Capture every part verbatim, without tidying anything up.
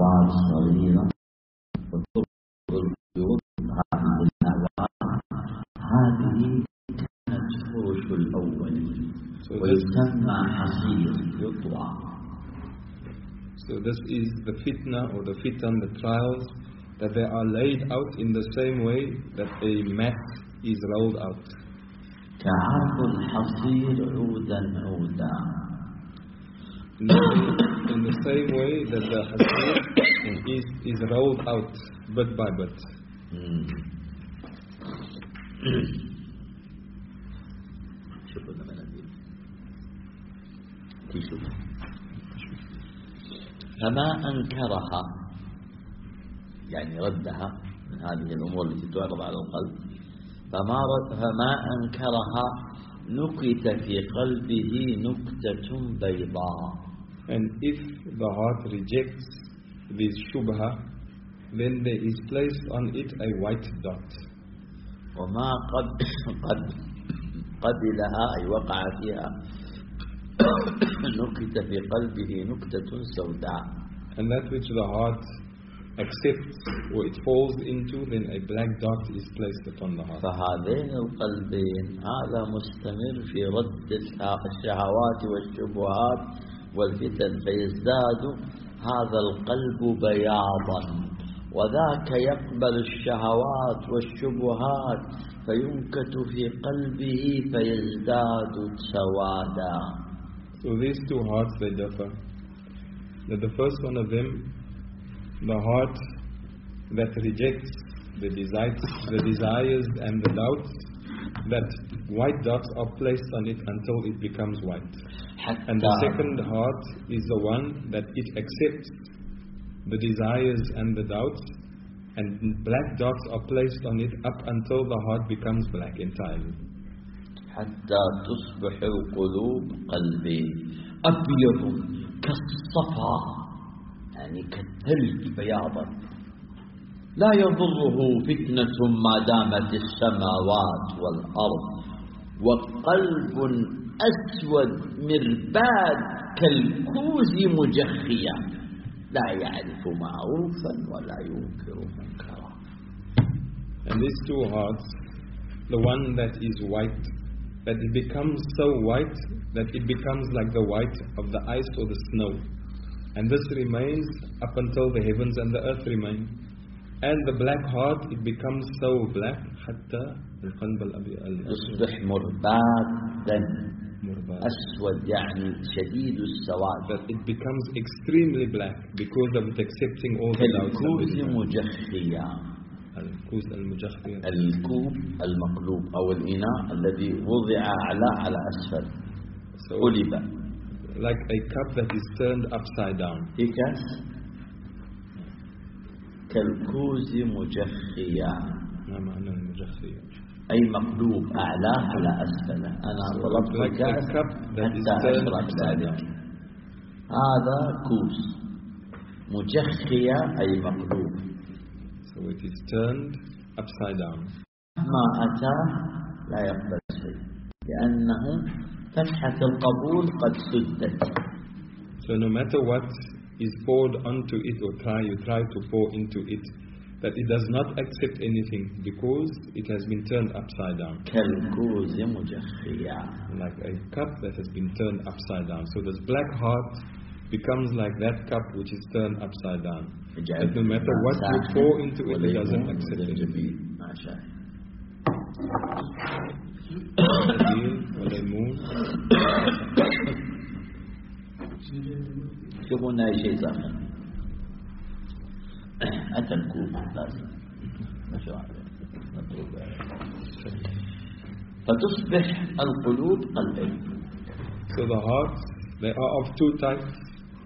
الشهوات الصغيرة وتربط القلوب هذه الهوات، هذه كانت فرش الأول ويسمى حصير يطوى. So this is the fitna or the fitan, the trials, that they are laid out in the same way that a mat is rolled out. كعرض الحصير عودا عودا. In the, in the same way that the hasir is, is rolled out bit by bit. فما أنكرها يعني ردها من هذه الأمور التي تعرض على القلب، فما, فما أنكرها نكت في قلبه نكتة بيضاء. And if the heart rejects this shubha, then there is placed on it a white dot. وما قد قد قبلها أي وقع فيها نكت في قلبه نكتة سوداء. And that which the heart accepts or it falls into, then a black dot is placed upon the heart. فهذين القلبين هذا مستمر في رد الشهوات والشبهات والفتن، فيزداد هذا القلب بياضا، وذاك يقبل الشهوات والشبهات فينكت في قلبه فيزداد سوادا. So these two hearts, they differ. That the first one of them, the heart that rejects the desires, the desires and the doubts, that white dots are placed on it until it becomes white. And the second heart is the one that it accepts the desires and the doubts, and black dots are placed on it up until the heart becomes black entirely. حتى تصبح القلوب قلبي أبيض كالصفا، يعني كالثلج بياضا، لا يضره فتنة ما دامت السماوات والأرض، وقلب أسود مرباد كالكوز مجخيا، لا يعرف معروفا ولا ينكر منكرا. And these two hearts, the one that is white, that it becomes so white that it becomes like the white of the ice or the snow, and this remains up until the heavens and the earth remain. And the black heart, it becomes so black حتى القلب الأبيض يصبح مربادا أسود يعني شديد السواد. That it becomes extremely black because of it accepting all the doubts. كالكوز مجخيا. الكوز المجخيا. الكوب المقلوب أو الإناء الذي وضع أعلى على أسفل. قلب. Like a cup that is turned upside down. في كاس. كالكوز مجخيا. ما معنى المجخيا؟ أي مقلوب أعلى على أسفله. أنا طلبت like كاس حتى أشرب ذلك. هذا كوز. مجخيا أي مقلوب. So it is turned upside down. ما أتى لا يقبل شيء لأنه فتحة القبول قد سدت. So no matter what is poured onto it or try you try to pour into it, that it does not accept anything because it has been turned upside down. كالكوز مجخيا. Like a cup that has been turned upside down. So this black heart becomes like that cup which is turned upside down. That no matter what you pour into it, it doesn't accept anything. وليمون. يشوفون أي شيء ثاني. أتى الكوب لازم. ما شاء الله. فتصبح القلوب قلبين. So the hearts, they are of two types.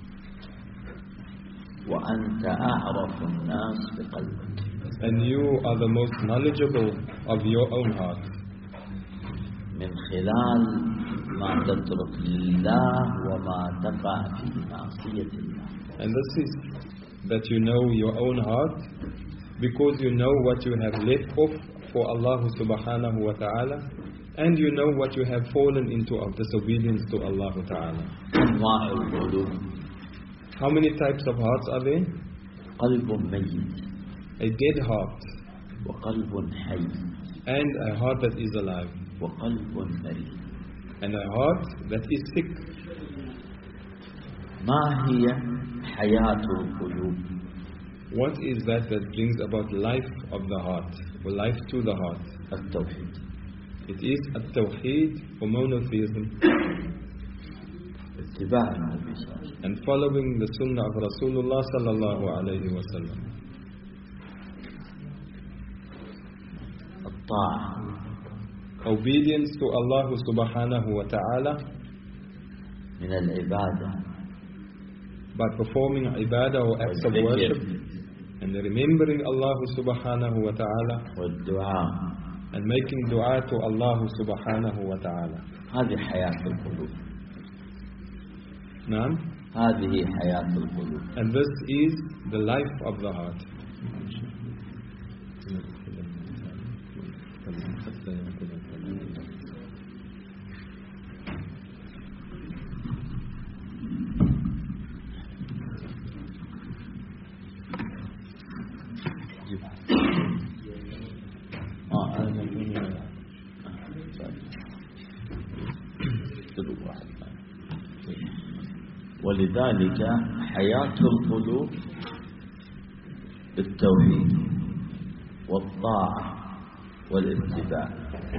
وأنت أعرف الناس بقلبك. And you are the most knowledgeable of your own heart. من خلال ما تترك لله وما تقع في معصية الله. And this is that you know your own heart because you know what you have left off for Allah subhanahu wa ta'ala, and you know what you have fallen into of disobedience to Allah ta'ala. أنواع القلوب. How many types of hearts are there? قلب ميت a dead heart, وقلب حي and a heart that is alive, وقلب مريض. and a heart that is sick. ما هي حياة القلوب؟ What is that that brings about life of the heart, or life to the heart? التوحيد. It is at-tawheed, or monotheism, اتباع النبي صلى الله عليه وسلم. and following the sunnah of Rasulullah sallallahu alayhi wa sallam. الطاعة. Obedience to Allah subhanahu wa ta'ala من العبادة. by performing ibadah or acts of worship, and remembering Allah subhanahu wa ta'ala, والدعاء. and making dua to Allah subhanahu wa ta'ala. هذه حياة القلوب. Naam. هذه حياة القلوب. And this is the life of the heart. ولذلك حياة القلوب بالتوحيد والطاعة والاتباع.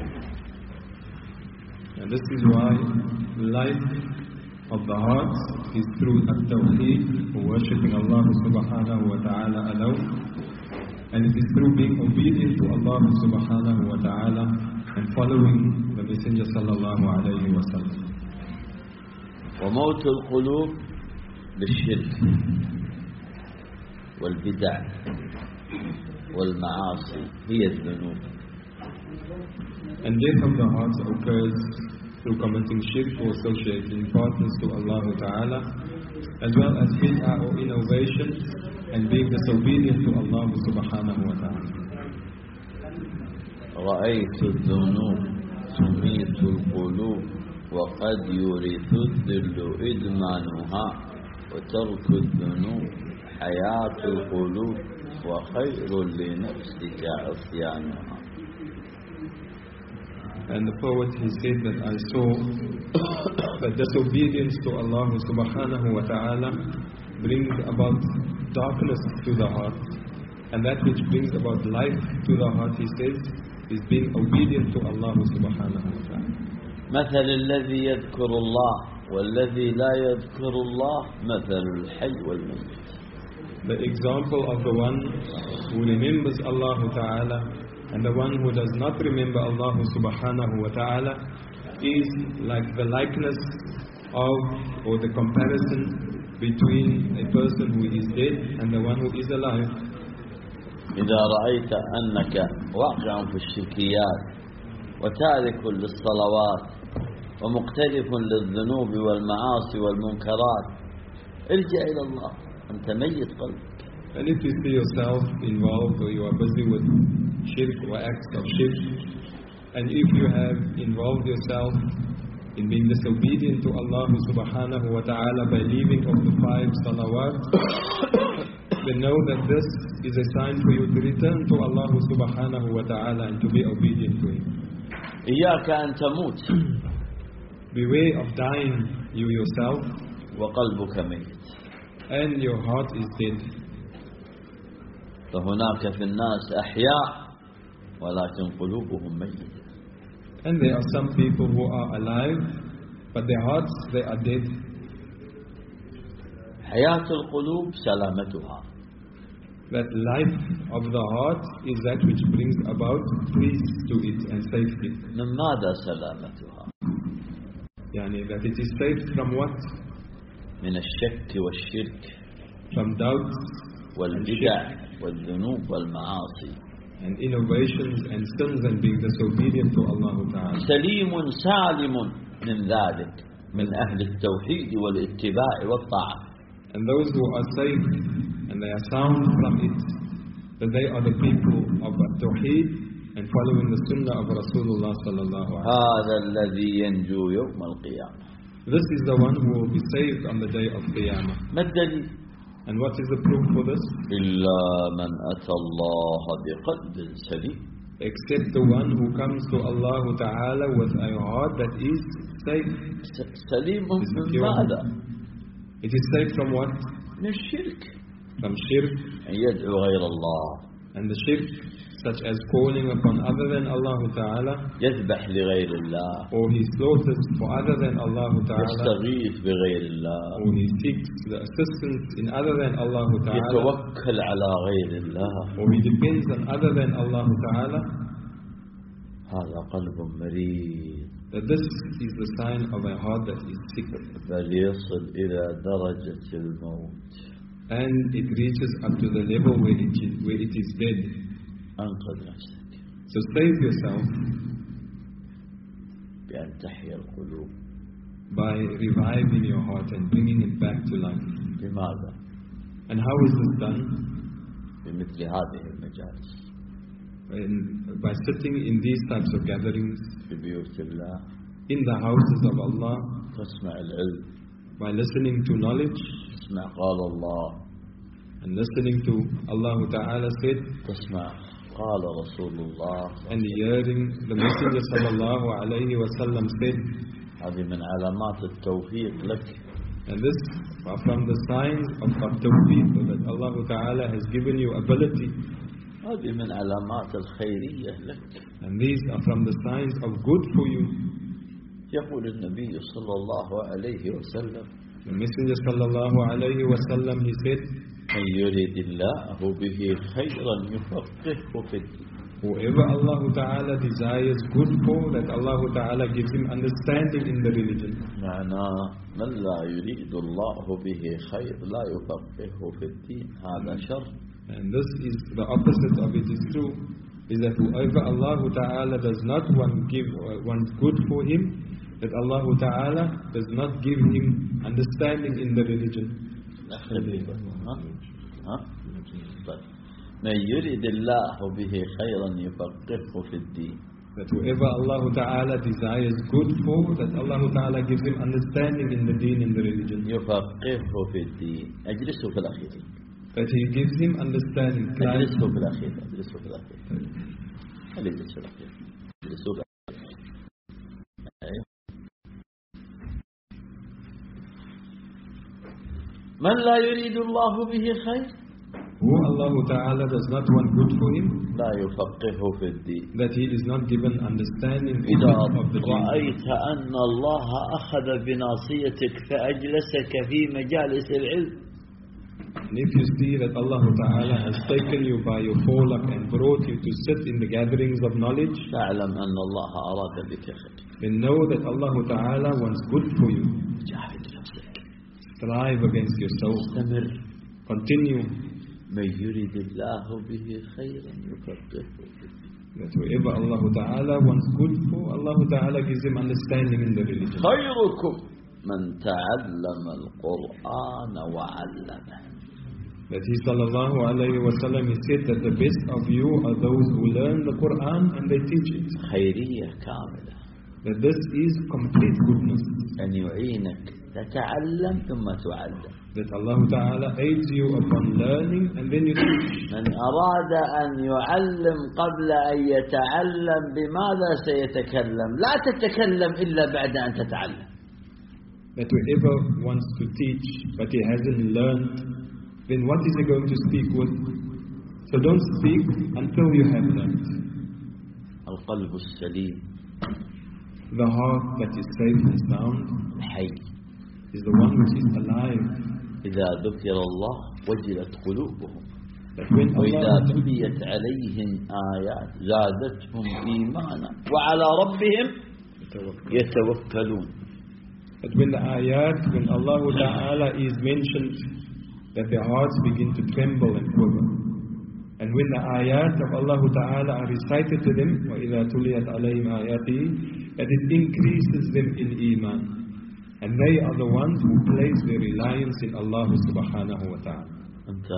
And this is why life of the heart is through at-tawheed, worshipping Allah subhanahu wa ta'ala alone, and it is through being obedient to Allah subhanahu wa ta'ala and following the Messenger sallallahu alayhi wa sallam. وموت القلوب بالشرك والبدع والمعاصي هي الذنوب. And death of the heart occurs through committing shirk or associating partners to Allah Ta'ala, as well as bid'ah or innovation, and being disobedient to Allah Subhanahu wa Ta'ala. رأيت الذنوب تميت القلوب وقد يورث الذل إدمانها وترك الذنوب حياة القلوب وخير لنفسك عصيانها. And the poet, he said that I saw that disobedience to Allah subhanahu wa ta'ala brings about darkness to the heart, and that which brings about life to the heart, he says, is being obedient to Allah subhanahu wa ta'ala. مثل الذي يذكر الله والذي لا يذكر الله مثل الحي والميت. The example of the one who remembers Allah ta'ala and the one who does not remember Allah subhanahu wa ta'ala is like the likeness of, or the comparison between a person who is dead and the one who is alive. إذا رأيت أنك واقع في الشركيات وتارك للصلوات ومقترف للذنوب والمعاصي والمنكرات ارجع إلى الله، أنت ميت قلبك. And if you see yourself involved or you are busy with shirk or acts of shirk, and if you have involved yourself in being disobedient to Allah subhanahu wa ta'ala by leaving of the five salawat, then know that this is a sign for you to return to Allah subhanahu wa ta'ala and to be obedient to Him. إياك أن تموت. Beware of dying you yourself, وقلبك ميت. and your heart is dead. فهناك في الناس أحياء ولكن قلوبهم ميتة. And there are some people who are alive, but their hearts, they are dead. حياة القلوب سلامتها. That life of the heart is that which brings about peace to it and safety. من ماذا سلامتها؟ يعني that it is safe from what? من الشك والشرك. From doubts والبدع والذنوب والمعاصي. and innovations and sins and being disobedient to Allah Ta'ala. سليم سالم من ذلك من أهل التوحيد والاتباع والطاعة. And those who are safe and they are sound from it, that they are the people of Tawheed and following the Sunnah of Rasulullah sallallahu alaihi wasallam. هذا الذي ينجو يوم القيامة. This is the one who will be saved on the day of Qiyamah. ما الدليل؟ And what is the proof for this? إلا من أتى الله بقلب سليم. Except the one who comes to Allah Ta'ala with a heart that is safe. سليم من ماذا؟ It is safe from what? من الشرك. From shirk. يدعو غير الله. And the shirk, such as calling upon other than Allah Ta'ala. يذبح لغير الله. Or he slaughters for other than Allah Ta'ala. يستغيث بغير الله. Or he seeks the assistance in other than Allah Ta'ala. يتوكل على غير الله. Or he depends on other than Allah Ta'ala. هذا قلب مريض. That this is the sign of a heart that is sick. بل يصل إلى درجة الموت. And it reaches up to the level where it is, where it is dead. أنقذ نفسك. So save yourself بأن تحيا القلوب. By reviving your heart and bringing it back to life. لماذا؟ And how is this done? بمثل هذه المجالس. And by sitting in these types of gatherings. في بيوت الله. In the houses of Allah. تسمع العلم. By listening to knowledge. تسمع قال الله. And listening to Allah Ta'ala said. تسمع قال رسول الله. And hearing the Messenger sallallahu alayhi wa sallam said. هذه من علامات التوفيق لك. And this are from the signs of, of tawfiq, that Allah Ta'ala has given you ability. هذه من علامات الخيرية لك. And these are from the signs of good for you. يقول النبي صلى الله عليه وسلم. The Messenger sallallahu alayhi wa sallam, he said, من يريد الله به خيرا يفقهه في الدين. Whoever Allah Ta'ala desires good for, that Allah Ta'ala gives him understanding in the religion. معناه من لا يريد الله به خير لا يفقهه في الدين. هذا شر. And this is the opposite of it is true, is that whoever Allah Ta'ala does not want give want good for him, that Allah Ta'ala does not give him understanding in the religion. من يريد الله به خيرا يفقهه في الدين. That whoever Allah Ta'ala desires good for, that Allah Ta'ala gives him understanding in the deen, in the religion. يفقهه في الدين. أجلسوا في الأخير. That he gives him understanding. أجلسوا في الأخير. أجلسوا في الأخير. هل يجلسوا في الأخير؟ أجلسوا في الأخير. من لا يريد الله به خير. Who Allah Ta'ala does not want good for him, لا يفقهه في الدين. that he is not given understanding إذا of the deen. رأيت أن الله أخذ بناصيتك فأجلسك في مجالس العلم. And if you see that Allah Ta'ala has taken you by your forelock and brought you to sit in the gatherings of knowledge, فاعلم أن الله أراد بك خير. then know that Allah Ta'ala wants good for you. جاهد نفسك. Strive against yourself. استمر. Continue. من يريد الله به خيرا يفقهه. That whoever Allah Ta'ala wants good for, Allah Ta'ala gives him understanding in the religion. خيركم من تعلم القرآن وعلمه. That he sallallahu alayhi wa sallam, he said that the best of you are those who learn the Quran and they teach it. خيرية كاملة. That this is complete goodness. أن يعينك تتعلم ثم تعلم. That Allah Ta'ala aids you upon learning and then you teach. من أراد أن يعلم قبل أن يتعلم بماذا سيتكلم؟ لا تتكلم إلا بعد أن تتعلم. That whoever wants to teach but he hasn't learned, then what is he going to speak with? So don't speak until you have learned. القلب السليم. The heart that is safe and sound الحي. is the one which is alive. إذا ذكر الله وجلت قلوبهم. That when وإذا Allah, تليت عليهم آيات زادتهم إيمانا وعلى ربهم يتوكلون. that when the ayat, when Allah Ta'ala is mentioned, that their hearts begin to tremble and quiver. And when the ayat of Allah Ta'ala are recited to them, وَإِذَا تُلِيَتْ عَلَيْهِمْ آيَاتِهِ, that it increases them in iman. And they are the ones who place their reliance in Allah Subhanahu wa Ta'ala. أنت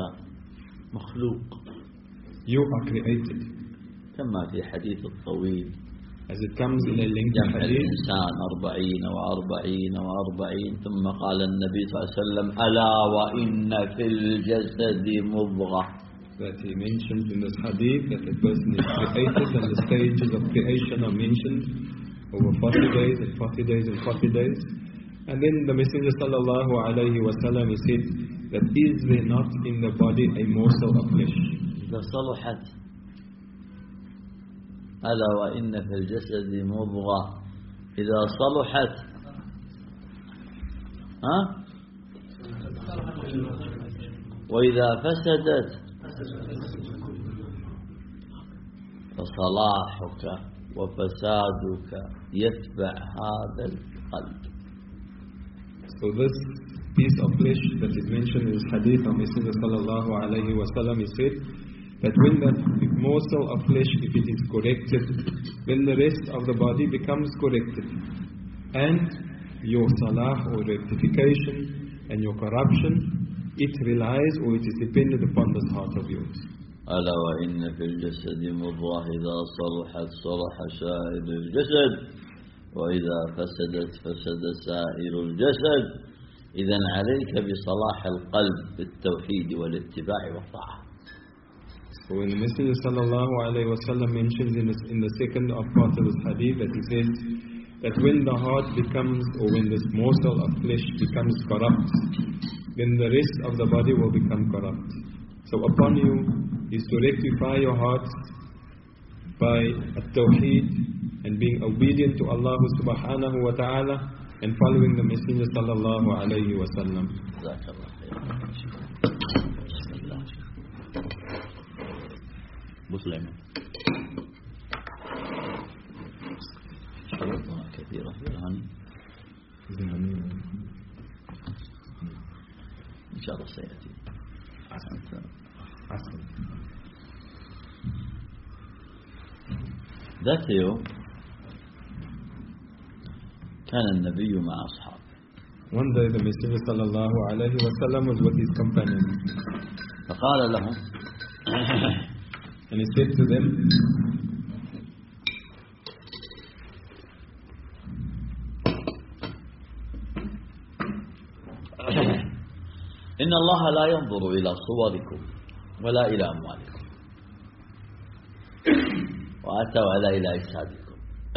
مخلوق You are created. كما في حديث الطويل. as it comes in a lengthy جمع hadith. الإنسان أربعين وأربعين وأربعين ثم قال النبي صلى الله عليه وسلم ألا وإن في الجسد مضغة. That he mentioned in this hadith that a person is created and the stages of creation are mentioned over forty days and forty days and forty days. And then the Messenger sallallahu alayhi wa sallam, he said that is there not in the body a morsel of flesh? إذا صلحت ألا وإن في الجسد مضغة إذا صلحت ها وإذا فسدت فصلاحك وفسادك يتبع هذا القلب. So this piece of flesh that is mentioned in this hadith of Messenger sallallahu alayhi wa sallam, he said that when that morsel of flesh, if it is corrected, then the rest of the body becomes corrected. And your salah or rectification and your corruption, it relies or it is dependent upon this heart of yours. ألا وإن في الجسد مضغة إذا صلحت صلح سائر الجسد وإذا فسدت فسد سائر الجسد. إذن عليك بصلاح القلب بالتوحيد والاتباع والطاعة. So when the Messenger sallallahu alayhi wa sallam mentions in, this, in the second of part of this hadith that he says that when the heart becomes, or when this morsel of flesh becomes corrupt, then the rest of the body will become corrupt. So upon you is to rectify your heart by at-tawheed and being obedient to Allah subhanahu wa ta'ala and following the Messenger sallallahu alayhi wa sallam. مسلم شروطها كثيرة يعني إن شاء الله سيأتي. ذات يوم كان النبي مع أصحابه. One day the Messenger sallallahu alayhi wa sallam was with his companions. فقال لهم and he said to them, إن الله لا ينظر إلى صوركم ولا إلى أموالكم وأتوا على إلى أجسادكم.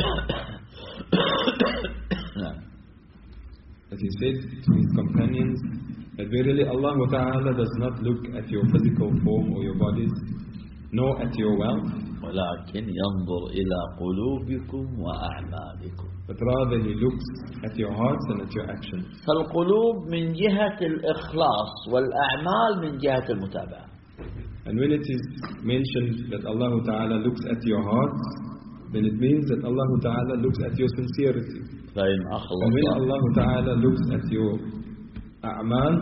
As he said to his companions, that verily Allah Ta'ala does not look at your physical form or your bodies, nor at your wealth, ولكن ينظر إلى قلوبكم وأعمالكم. But rather he looks at your hearts and at your actions. فالقلوب من جهة الإخلاص والأعمال من جهة المتابعة. And when it is mentioned that Allah Ta'ala looks at your hearts, then it means that Allah Ta'ala looks at your sincerity. فإن And أخلص when Allah Ta'ala looks at your a'mal,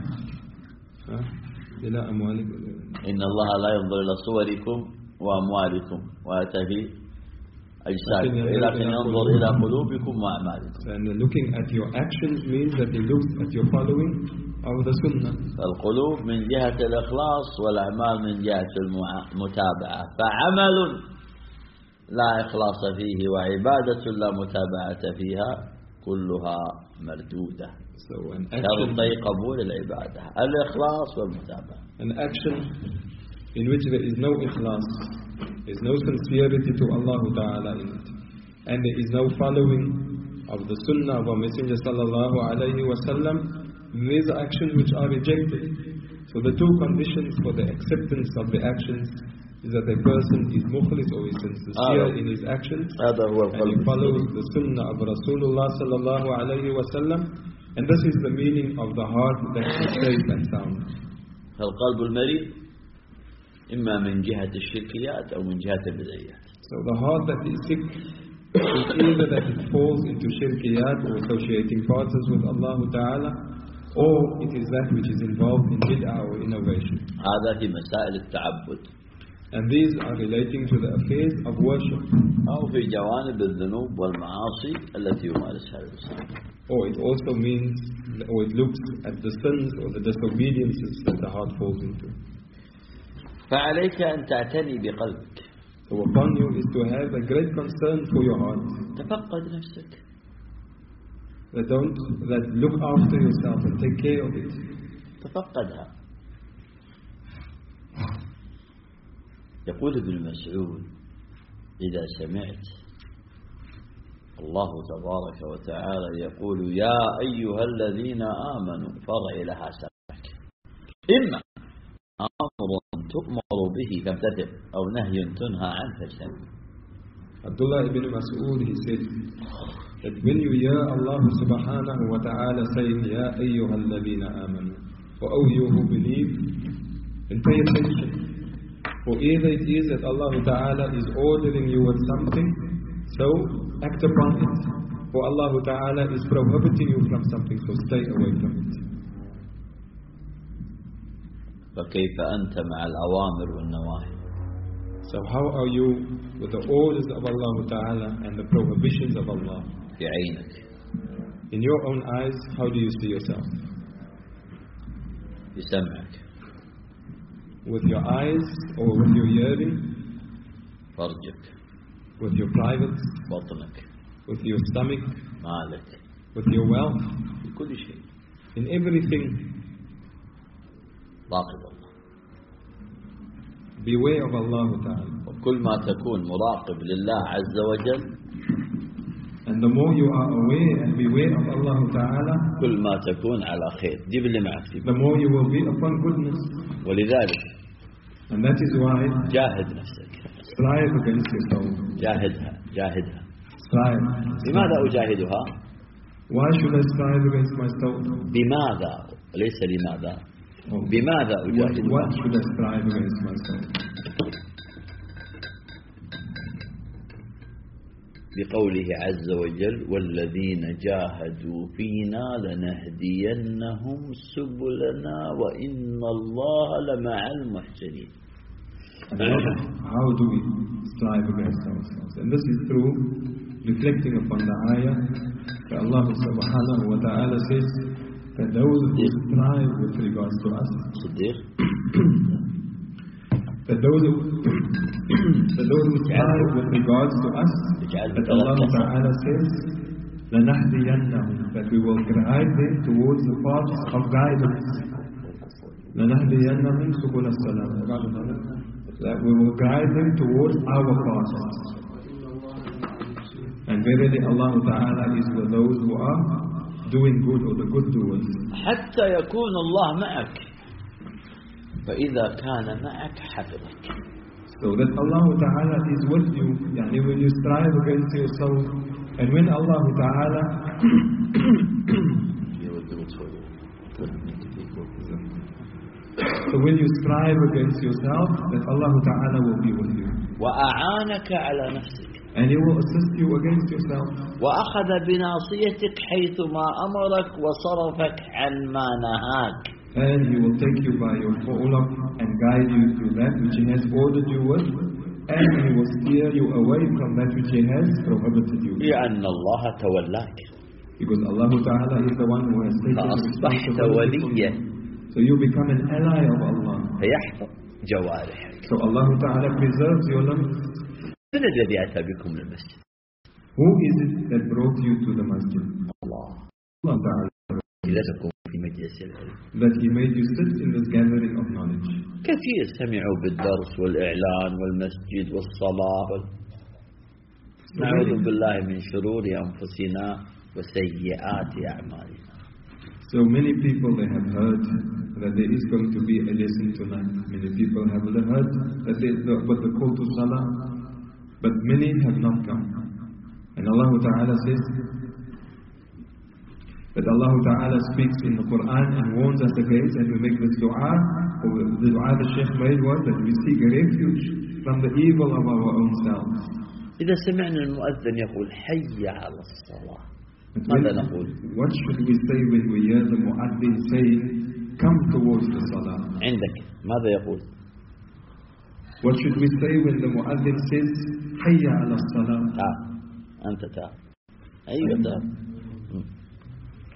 إلى أموالكم. إن الله لا ينظر إلى صوركم وأموالكم وأتى في أجسادكم ولكن ينظر إلى قلوبكم وأعمالكم. And looking at your actions means that he looks at your following of the sunnah. فالقلوب من جهة الإخلاص والأعمال من جهة المتابعة. فعمل لا إخلاص فيه وعبادة لا متابعة فيها كلها مردودة. So an action, شرطي قبول العبادة الإخلاص والمتابعة. An action in which there is no ikhlas, there is no sincerity to Allah Ta'ala in it, and there is no following of the sunnah of our Messenger sallallahu alayhi wa sallam, these are actions which are rejected. So the two conditions for the acceptance of the actions is that a person is mukhlis or is sincere in his actions, and he follows the sunnah of Rasulullah sallallahu alayhi wa sallam, and this is the meaning of the heart that is safe and sound. فالقلب المريض إما من جهة الشركيات أو من جهة البدعيات. So the heart that is sick is either that it falls into shirkiyat or associating partners with Allah Ta'ala, or it is that which is involved in bid'ah or innovation. هذا في مسائل التعبد. And these are relating to the affairs of worship. أو في جوانب الذنوب والمعاصي التي يمارسها الإنسان. Or it also means, or it looks at the sins or the disobediences that the heart falls into. فعليك أن تعتني بقلبك. So So upon you is to have a great concern for your heart. تفقد نفسك. That don't, that look after yourself and take care of it. تفقدها. يقول ابن مسعود: إذا سمعت الله تبارك وتعالى يقول يا أيها الذين آمنوا فرع لها سمعك، إما أمر تؤمر به فامتثل أو نهي تنهى عنه فاجتنب. Abdullah ibn Mas'ud, he said that when you hear Allah subhanahu wa ta'ala saying Ya ayyuhal ladhina amanu, or O you who believe, then pay attention. For either it is that Allah ta'ala is ordering you with something, so act upon it. For Allah ta'ala is prohibiting you from something, so stay away from it. فكيف أنت مع الأوامر والنواهي؟ So how are you with the orders of Allah ta'ala and the prohibitions of Allah? في عينك. In your own eyes, how do you see yourself? بسمعك. With your eyes or with your hearing? فرجك. With your private? بطنك. With your stomach? مالك. With your wealth? بكل شيء. In everything. راقب الله. Beware of Allah ta'ala. وكل ما تكون مراقب لله عز وجل. And the more you are aware and beware of Allah ta'ala, كل ما تكون على خير. جيب اللي معك فيه. the more you will be upon goodness. ولذلك And that is why جاهد نفسك. strive against your soul. جاهدها جاهدها. Strive. لماذا أجاهدها؟ Why should I strive against my soul? بماذا ليس لماذا. Oh. بماذا أجاهدها؟ What should I strive against my soul? بقوله عز وجل والذين جاهدوا فينا لنهدينهم سبلنا وإن الله لمع المحسنين. How do we strive against ourselves? And this is through reflecting upon the ayah that Allah subhanahu wa ta'ala says that those who strive with regards to us, صديق that those who, that those who strive with regards to us, that Allah ta'ala says لَنَهْدِيَنَّهُمْ, that we will guide them towards the paths of guidance. لَنَهْدِيَنَّهُمْ سُبُلَ السَّلَامِ, that we will guide them towards our paths. And verily Allah ta'ala is with those who are doing good, or the good doers. حتى يكون الله معك فإذا كان معك حفظك. So that Allah ta'ala is with you, yani when you strive against your soul, and when Allah ta'ala so when you strive against yourself, that Allah ta'ala will be with you. وأعانك على نفسك. And He will assist you against yourself. وأخذ بناصيتك حيثما أمرك وصرفك عن ما نهاك. And He will take you by your forelock and guide you to that which He has ordered you with, and He will steer you away from that which He has prohibited you. لأن الله تولاك. Because Allah Ta'ala is the one who has taken the فأصبحت وليا. So you become an ally of Allah. فيحفظ جوارحك. So Allah Ta'ala preserves your limbs. من الذي أتى بكم للمسجد؟ Who is it that brought you to the masjid? الله. Allah Ta'ala. إذا تكون في مجلس العلم. That He made you sit in this gathering of knowledge. كثير سمعوا بالدرس والإعلان والمسجد والصلاة. نعوذ بالله من شرور أنفسنا وسيئات أعمالنا. So many people, they have heard that there is going to be a lesson tonight. Many people have heard that there is what the call to Salah, but many have not come. And Allah Ta'ala says that Allah Ta'ala speaks in the Quran and warns us against, and we make this dua, or the dua the Shaykh made was that we seek a refuge from the evil of our own selves. إذا سمعنا المؤذن يقول حي على الصلاة ماذا نقول؟ What should we say when we hear the mu'adhin saying come towards the salah? عندك ماذا يقول؟ What should we say when the mu'adhin says حي على الصلاة? تعال أنت تعال أيوة تعال.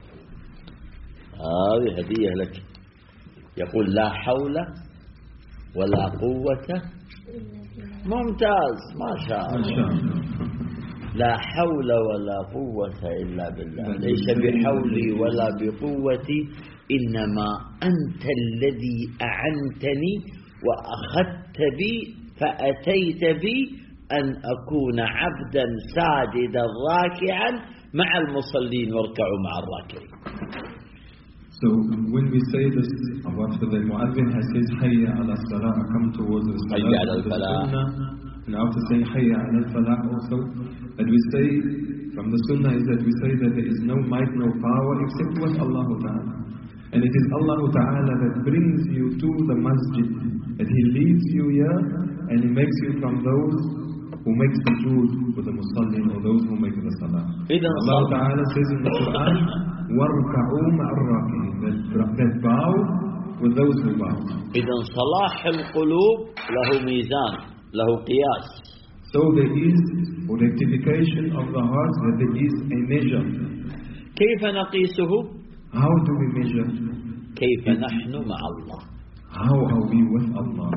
هذه هدية لك. يقول لا حول ولا قوة. ممتاز ما شاء الله. لا حول ولا قوة إلا بالله. ليس بحولي ولا بقوتي، إنما أنت الذي أعنتني وأخذت بي فأتيت بي أن أكون عبدا ساجدا راكعا مع المصلين واركعوا مع الراكعين. So when we say this, after the muazzin has said hayya ala salah, I come towards the salah, hayya ala falah, and after saying hayya ala falah also, that we say from the sunnah is that we say that there is no might, no power except with Allah Ta'ala. And it is Allah Ta'ala that brings you to the masjid, that He leads you here and He makes you from those who make sujood for the musallin, or those who make the salah. Allah Ta'ala says in the Quran, وَارْكَعُوا مَعَ الرَّاكِعِينَ, that bow with those who bow. إذن صلاح القلوب له ميزان، له قياس. So there is rectification of the heart, that there is a measure. كيف نقيسه؟ How do we measure? كيف نحن مع الله؟ How are we with Allah?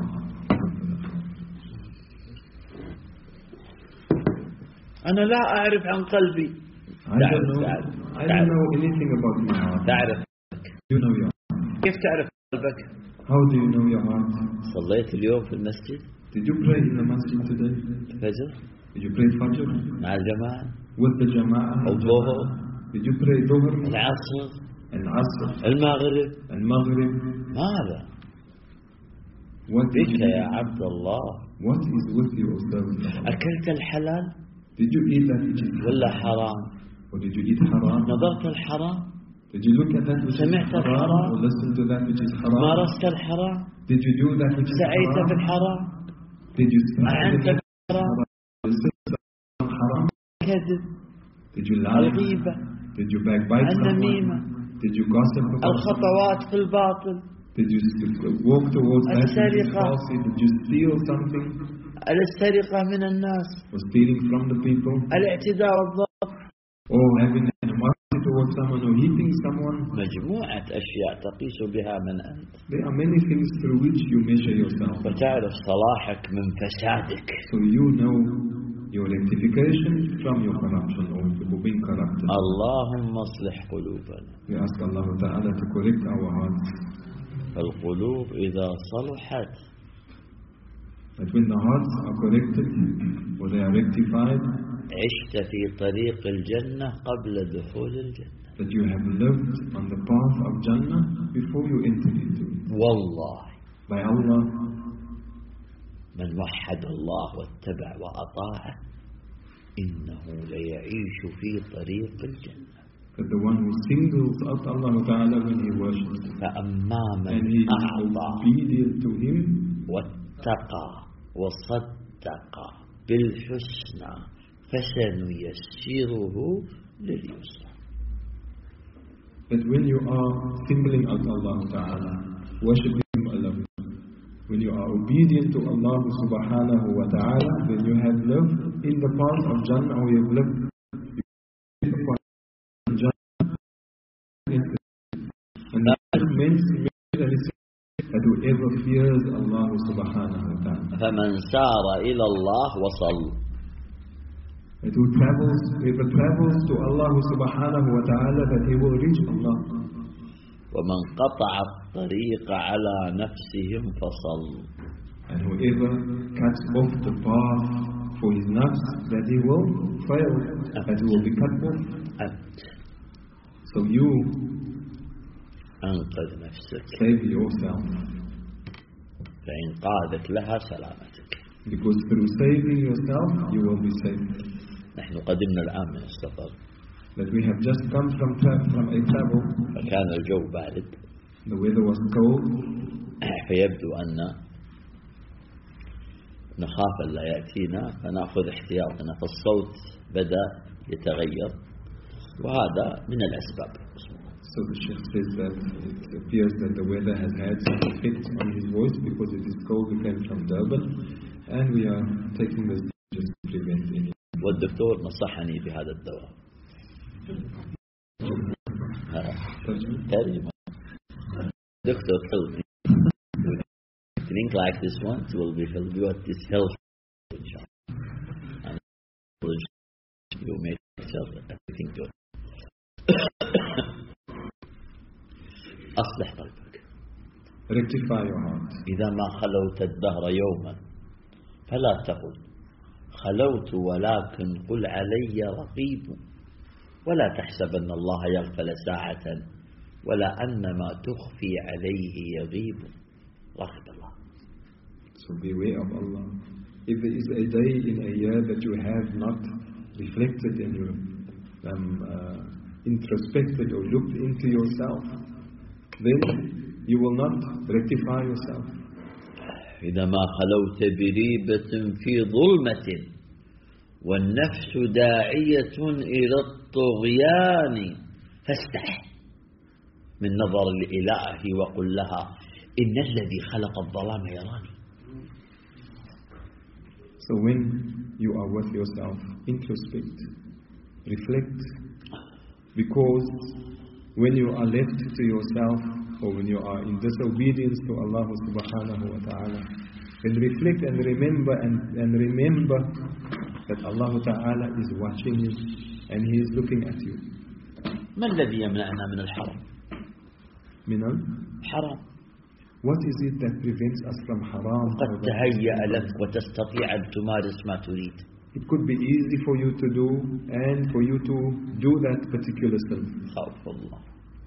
أنا لا أعرف عن قلبي. I don't know, I don't know anything about my heart. تعرف. You know your heart. كيف تعرف قلبك؟ How do you know your heart? صليت اليوم في المسجد؟ Did you pray in the masjid today? فجر؟ Did you pray Fajr? مع الجماعة؟ With the Jama'ah? الظهر؟ Did you pray Dhuhr? العصر؟ العصر؟ المغرب؟ المغرب؟ ماذا؟ What بك يا عبد الله. What is with you, O servant of Allah? أكلت الحلال؟ Did you eat that which is ولا حرام؟ Or did you eat haram? نظرت الحرام؟ Did you look at that which سمعت is haram? الحرام؟ Or listen to that which is haram? مارست الحرام؟ Did you do that which is سعيت haram? بالحرام؟ Did you أعنت بالحرام؟ haram? كذب؟ Did you lie? الغيبة؟ Did you backbite النميمة؟ someone? Did you gossip about الخطوات في الباطل؟ Did you walk towards that which is السرقة. false? Did you steal something? السرقة من الناس؟ Or stealing from the people? الاعتداء والضرب؟ Or having animosity towards someone or hitting someone? مجموعة أشياء تقيس بها من أنت. There are many things through which you measure yourself. وتعرف صلاحك من فسادك. So you know your rectification from your corruption, or being corrupted. اللهم اصلح قلوبنا. We ask Allah Ta'ala to correct our hearts. القلوب إذا صلحت That when the hearts are corrected, or they are rectified, عشت في طريق الجنة قبل دخول الجنة. that you have lived on the path of Jannah before you entered into it. والله By Allah, من وحد الله واتبع وأطاع إنه ليعيش في طريق الجنة. that the one who singles out Allah Ta'ala when he worships, فأما and من he is أعطى obedient to him, واتقى وصدق بالحسنى فسنيسره لليسرى. that when you are singling out Allah Ta'ala, worshipping Him alone, when you are obedient to Allah Subhanahu wa Ta'ala, then you have lived in the path of Jannah, or you have lived in the path of Jannah. And that means that whoever fears Allah Subhanahu wa Ta'ala, فمن سار إلى الله وصل. that who travels, whoever travels to Allah Subhanahu wa Ta'ala, that he will reach Allah. ومن قطع الطريق على نفسه فصل. And whoever cuts off the path for his nafs, that he will fail, that he will be cut off. أنت So you أنقذ نفسك. save yourself, فإنقاذك لها سلامتك. because through saving yourself, you will be saved. نحن قدمنا الآن من السفر. That we have just come from tra- from a travel, فكان الجو بارد. the weather was cold, فيبدو أن نخاف ألا يأتينا فنأخذ احتياطنا، فالصوت بدأ يتغير وهذا من الأسباب. so the Sheikh says that it appears that the weather has had some effect on his voice because it is cold. We came from Durban, and we are taking this just to prevent any. والدكتور نصحني بهذا الدواء. كريم دكتور طبي in think like this one will be filled with this health. And you make everything good. أصلح قلبك. Rectify your heart. إذا ما خلوت الدهر يوما فلا تقل خلوت ولكن قل علي رقيب ولا تحسب أن الله يغفل ساعة ولا أن ما تخفي عليه يغيب. راقب الله. So beware of Allah. If there is a day in a year that you have not reflected and you um, uh, introspected or looked into yourself, then you will not rectify yourself. إذا ما خلوت بريبة في ظلمة والنفس داعية إلى الطغيان فاستح من نظر الإله وقل لها إن الذي خلق الظلام يراني. So when you are with yourself, introspect, reflect, because when you are left to yourself or when you are in disobedience to Allah subhanahu wa ta'ala, then reflect and remember and, and remember that Allah ta'ala is watching you and He is looking at you. ما الذي يمنعنا من الحرام؟ من حرام. What is it that prevents us from haram? قد تهيأ لك وتستطيع أن تمارس ما تريد. It could be easy for you to do and for you to do that particular sin. خوف الله.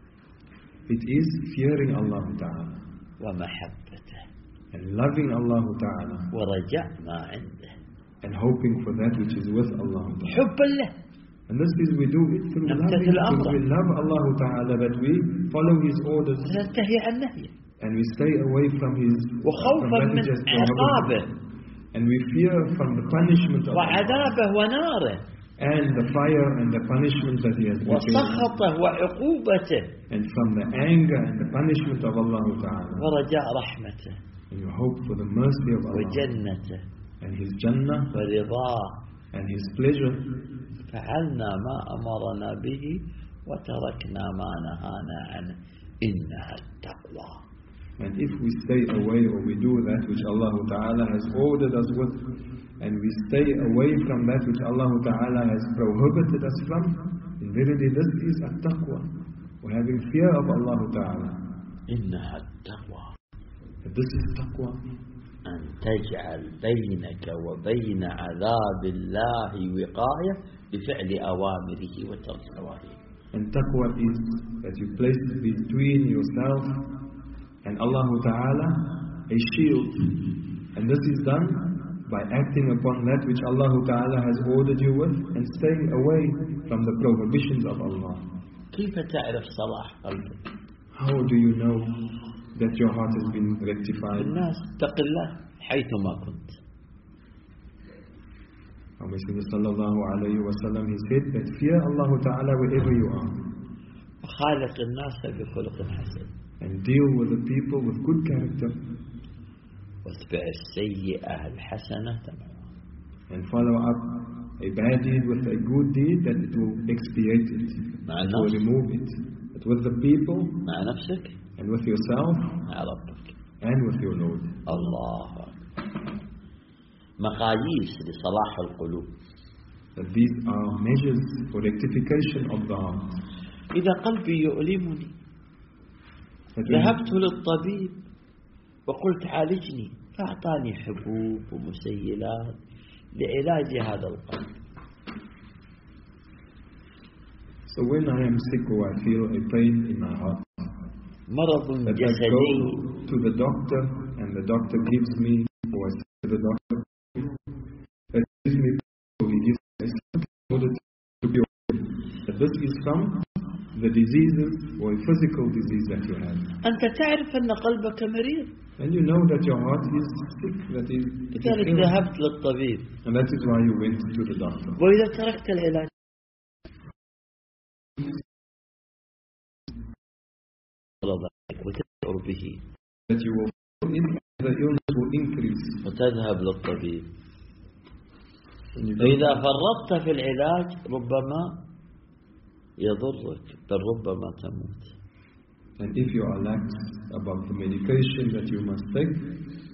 It is fearing Allah Ta'ala ومحبته and loving Allah Ta'ala ورجاء ما عنده and hoping for that which is with Allah Ta'ala. حبا له. And this is we do it through نمتثل loving, أمره. we love Allah Ta'ala, that we follow His orders ننتهي عن نهيه and we stay away from His وخوفا from من that which is عقابه prohibited. And we fear from the punishment of Allah وعذابه وناره and the fire and the punishment that He has prepared, وسخطه وعقوبته and from the anger and the punishment of Allah Ta'ala, ورجاء رحمته and you hope for the mercy of Allah وجنته and His Jannah ورضاه. and His pleasure. فعلنا ما أمرنا به وتركنا ما نهانا عنه إنها التقوى. And if we stay away or we do that which Allah Ta'ala has ordered us with, and we stay away from that which Allah Ta'ala has prohibited us from, then verily this is at-taqwa, or having fear of Allah Ta'ala. إنها التقوى. This is taqwa. أن تجعل بينك وبين عذاب الله وقاية بفعل أوامره وترك نواهيه. And taqwa is that you place between yourself and Allah Ta'ala a shield. And this is done by acting upon that which Allah Ta'ala has ordered you with and staying away from the prohibitions of Allah. كيف تعرف صلاح قلبك؟ How do you know that your heart has been rectified? الناس اتق الله حيثما كنت. Our Messenger sallallahu alayhi wa sallam, he said that fear Allah Ta'ala wherever you are. وخالق الناس بخلق حسن. And deal with the people with good character. واتبع السيئة الحسنة تماما. And follow up a bad deed with a good deed, that it will expiate it. مع It will النفس. remove it. But with the people مع نفسك. and with yourself مع ربك. and with your Lord. الله أكبر. مقاييس لصلاح القلوب. That these are measures for rectification of the heart. إذا قلبي يؤلمني That when- ذهبت للطبيب وقلت عالجني فأعطاني حبوب ومسيلات لعلاج هذا القلب. So when I am sick or I feel a pain in my heart, مرض that I جسدي go to the doctor and the doctor gives me, or I say to the doctor, that gives me, or he gives me something in order to cure it. That this is from the diseases or a physical disease that you have. أنت تعرف أن قلبك مريض And you know that your heart is sick, that is, it is لذلك ill. ذهبت للطبيب. And that is why you went to the doctor. وإذا تركت العلاج وتشعر به That you will fall in, the illness will increase. وتذهب للطبيب. And you فإذا فرطت في العلاج ربما يضرك بل ربما تموت. And if you are lax about the medication that you must take,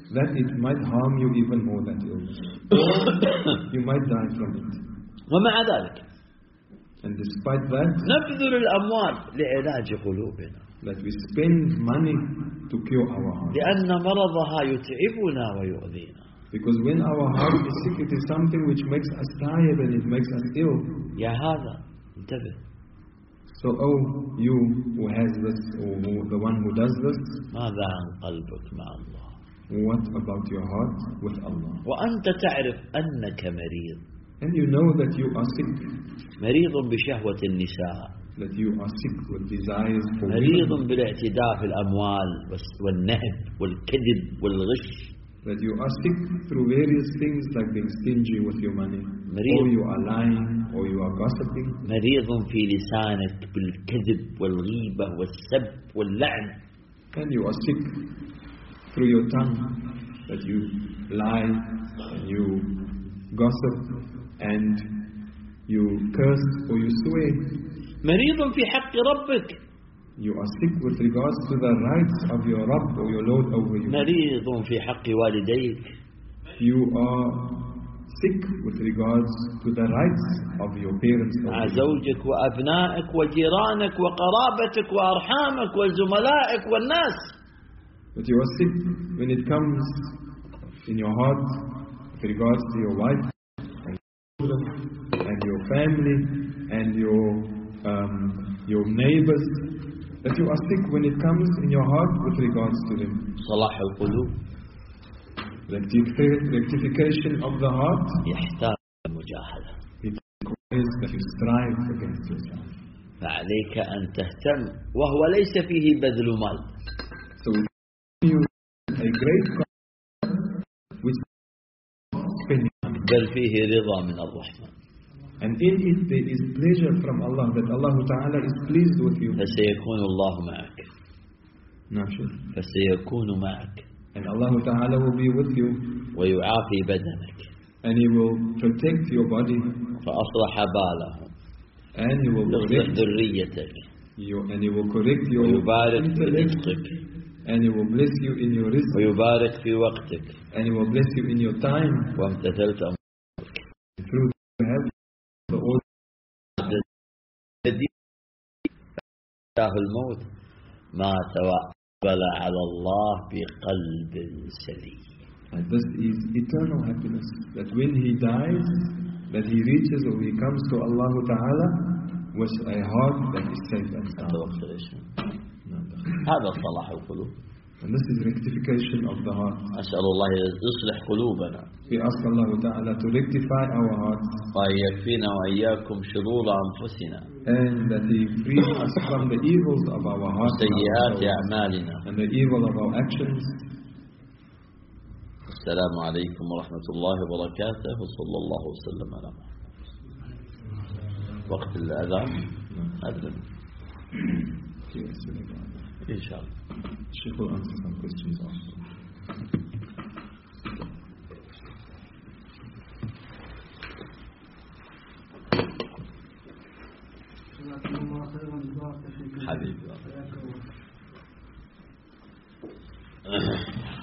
that it might harm you even more, that illness. You might die from it. ومع ذلك And despite that, نبذل الأموال لعلاج قلوبنا that we spend money to cure our heart. لأن مرضها يتعبنا ويؤذينا. Because when our heart is sick, it is something which makes us tired and it makes us ill. يا هذا انتبه. So, oh, you who has this, or who, the one who does this, ماذا عن قلبك مع الله؟ what about your heart with Allah? وأنت تعرف أنك مريض. And you know that you are sick, مريض بشهوة النساء. that you are sick with desires for مريض women, بالاعتداء في الأموال والنهب والكذب والغش. that you are sick through various things like being stingy with your money, مريض. or you are lying, or you are gossiping, مريض في لسانك بالكذب والغيبة والسب واللعن. and you are sick through your tongue, that you lie, and you gossip, and you curse or you swear. مريض في حق ربك. You are sick with regards to the rights of your Rabb or your Lord over you. مريض في حق والديك. You are sick with regards to the rights of your parents مع over you. زوجك وأبنائك وجيرانك وقرابتك وأرحامك وزملائك والناس. But you are sick when it comes in your heart with regards to your wife and children and your family and your um, your neighbors. That you are sick when it comes in your heart with regards to them. صلاح القلوب Rectifi- Rectification of the heart يحتاج المجاهدة. it requires that you strive against yourself. فعليك أن تهتم وهو ليس فيه بذل مال. So we give you a great God which is spending money. بل فيه رضا من الرحمن. And in it there is pleasure from Allah, that Allah Ta'ala is pleased with you. فسيكون الله معك. Nashir. فسيكون معك. And Allah Ta'ala will be with you. ويعافي بدنك. And He will protect your body. فأصلح باله. And He will يصلح correct ذريتك. you. And He will correct your ويبارك في intellect. رزقك. And He will bless you in your rizq. ويبارك في وقتك. And He will bless you in your time. وامتثلت أمرك. Through you have the order. الموت ما توكل على الله بقلب سليم. And this is eternal happiness. That when he dies, that he reaches or he comes to Allah Ta'ala with a heart that is safe and sound. توكل إيش؟ هذا صلاح القلوب. And this is rectification of the heart. أسأل الله يصلح قلوبنا. We ask Allah Ta'ala to rectify our hearts. وأن يكفينا وإياكم شرور أنفسنا. And that he frees us from the evils of our hearts. سيئات أعمالنا. And the evil of our actions. السلام عليكم ورحمة الله وبركاته وصلى الله وسلم على محمد. وقت الأذان أذن إن شاء الله. Sheikh will answer some questions also. حبيبي